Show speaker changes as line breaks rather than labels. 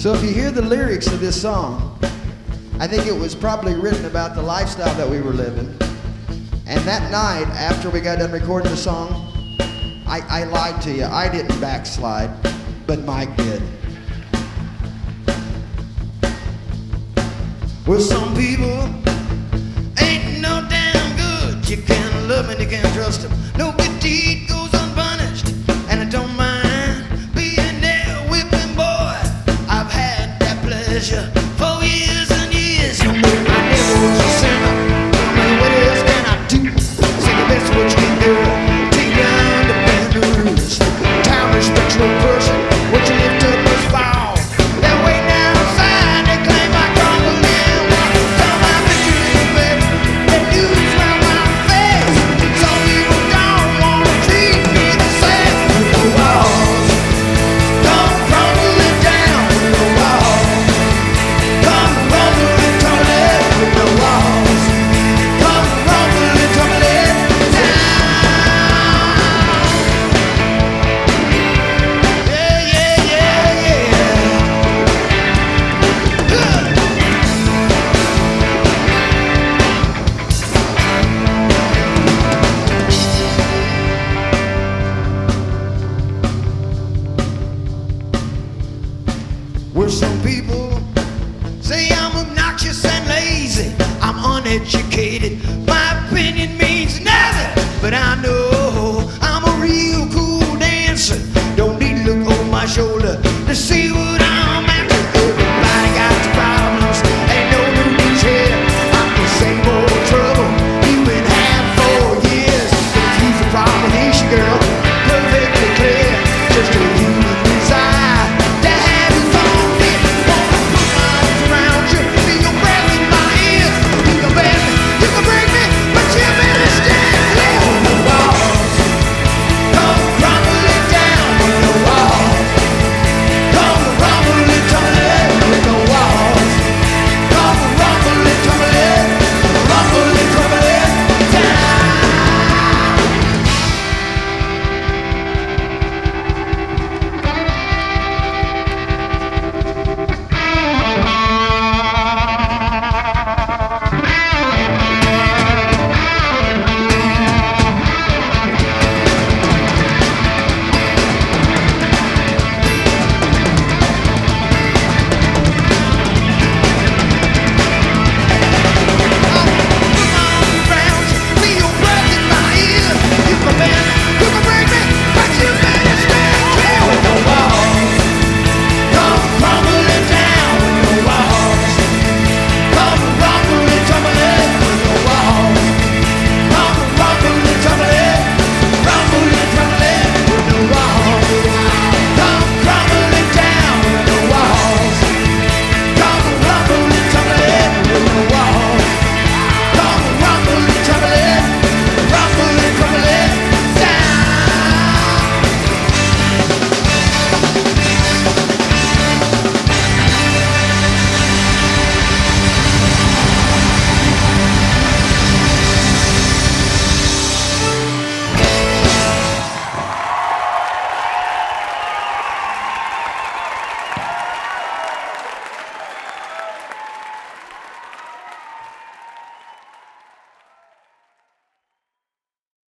So if you hear the lyrics of this song, I think it was probably written about the lifestyle that we were living. And that night, after we got done recording the song, I lied to you. I didn't backslide, but Mike did. Well, some people ain't no damn good. You can't love and you can't trust them. No